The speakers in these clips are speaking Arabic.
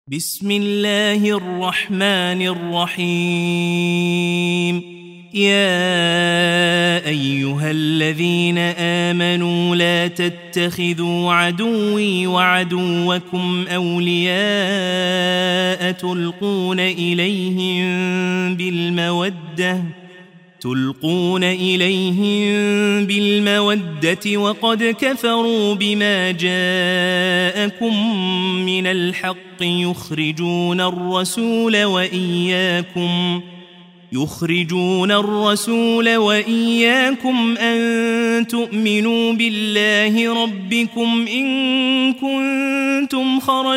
بسم الله الرحمن الرحيم يا أيها الذين آمنوا لا تتخذوا عدوي وعدوكم أولياء تلقون إليهم بالمودة وقد كفروا بما جاءكم من الحق يخرجون الرسول وإياكم أن تؤمنوا بالله ربكم إن كنتم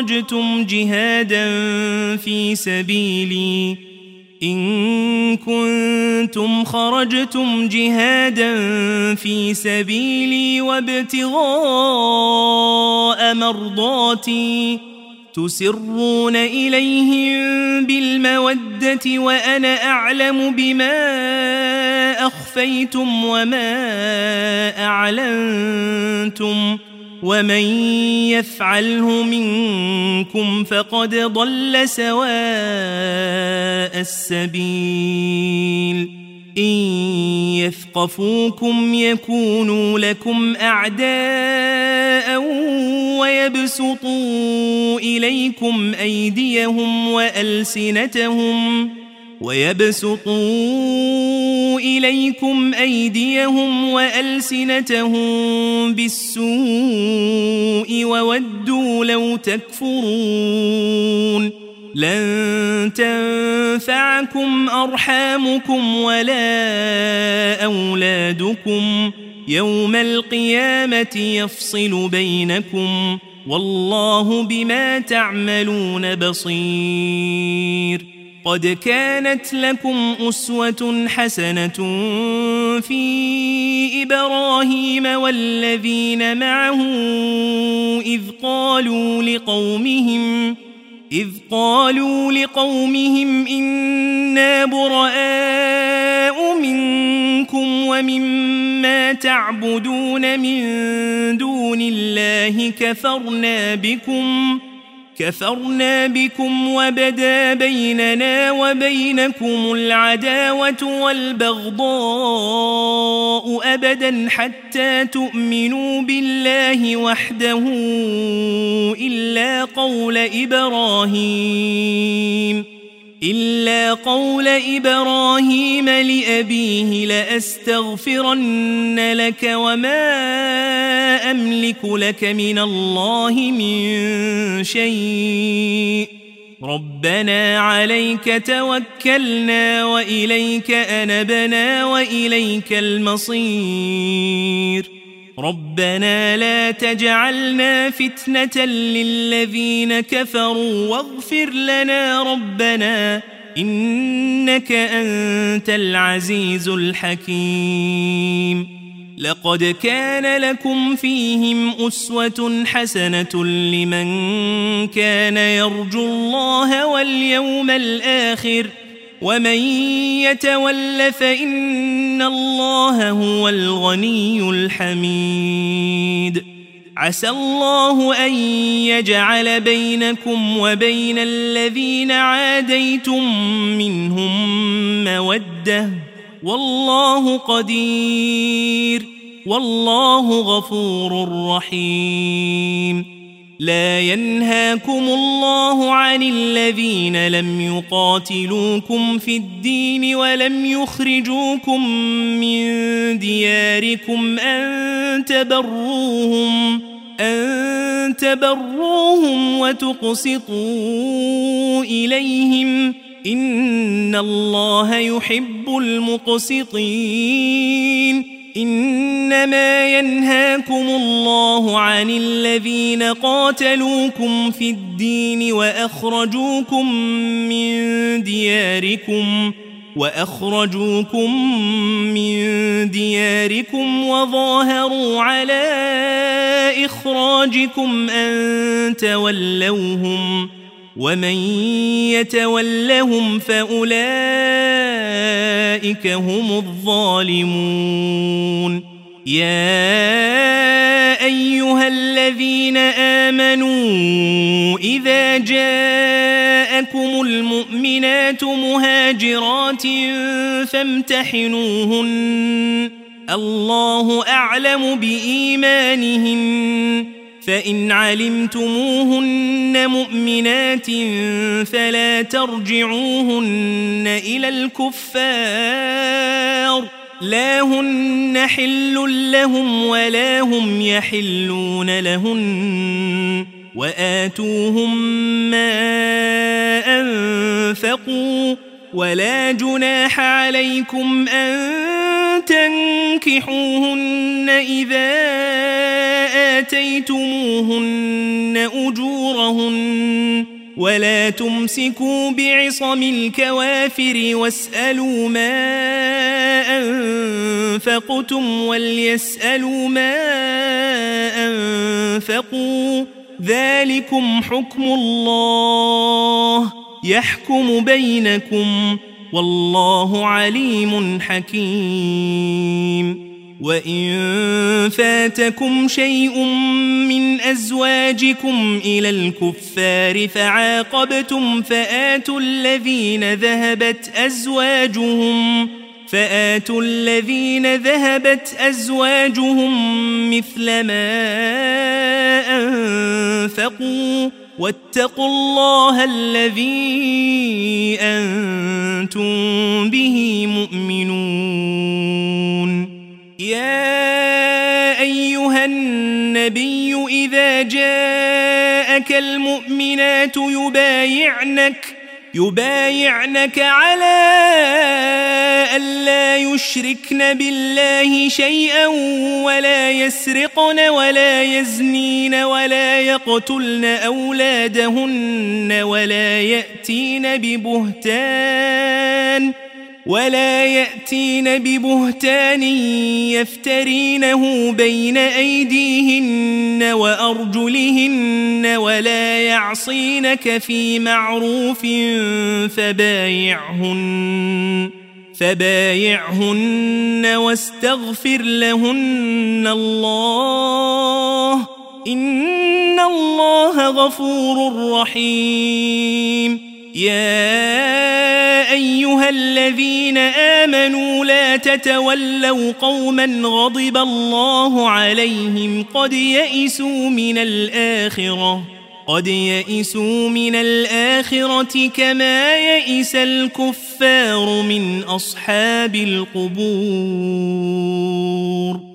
خرجتم جهادا في سبيلي وابتغاء مرضاتي تسرون إليهم بالمودة وأنا أعلم بما أخفيتم وما أعلنتم ومن يفعله منكم فقد ضل سواء السبيل إن يثقفوكم يكونوا لكم أعداء ويبسطوا إليكم أيديهم وألسنتهم بالسوء وودوا لو تكفرون لن تنفعكم أرحامكم ولا أولادكم يوم القيامة يفصل بينكم والله بما تعملون بصير قد كانت لكم أسوة حسنة في إبراهيم والذين معه إذ قالوا لقومهم إنا براء منكم ومما تعبدون من دون الله كفرنا بكم وبدا بيننا وبينكم العداوة والبغضاء أبدا حتى تؤمنوا بالله وحده إلا قول إبراهيم لأبيه لأستغفرن لك وما أملك لك من الله من شيء ربنا عليك توكلنا وإليك أنبنا وإليك المصير ربنا لا تجعلنا فتنة للذين كفروا واغفر لنا ربنا إنك أنت العزيز الحكيم لقد كان لكم فيهم أسوة حسنة لمن كان يرجو الله واليوم الآخر ومن يتول فإن الله هو الغني الحميد عسى الله أن يجعل بينكم وبين الذين عاديتم منهم مودة والله قدير والله غفور رحيم لا ينهاكم الله عن الذين لم يقاتلوكم في الدين ولم يخرجوكم من دياركم أن تبروهم وتقسطوا إليهم إن الله يحب المقسطين إنما ينهاكم الله عن الذين قاتلوكم في الدين وأخرجوكم من دياركم وظاهروا على إخراجكم أن تولوهم ومن يتولهم فأولئك هم الظالمون يا أيها الذين آمنوا إذا جاءكم المؤمنات مهاجرات فامتحنوهن الله أعلم بإيمانهن فإن علمتموهن مؤمنات فلا ترجعوهن إلى الكفار لا هن حل لهم ولا هم يحلون لهن وآتوهم ما أنفقوا ولا جناح عليكم أن تنكحوهن إذا آتيتموهن أجورهن ولا تمسكوا بعصم الكوافر واسألوا ما أنفقتم وليسألوا ما أنفقوا ذلكم حكم الله يحكم بينكم والله عليم حكيم وإن فاتكم شيء من أزواجكم إلى الكفار فعاقبتم فآتوا الذين ذهبت أزواجهم مثل ما أنفقوا واتقوا الله الذي أنتم به مؤمنون يا أيها النبي إذا جاءك المؤمنات يبايعنك على ألا يشركن بالله شيئا ولا يسرقن ولا يزنين ولا يقتلن أولادهن ولا يأتين ببهتان يفترينه بين أيديهن وأرجلهن ولا يعصينك في معروف فبايعهن واستغفر لهن الله إن الله غفور رحيم يا أيها الذين آمنوا لا تتولوا قوما غضب الله عليهم قد يئسوا من الآخرة كما يئس الكفار من أصحاب القبور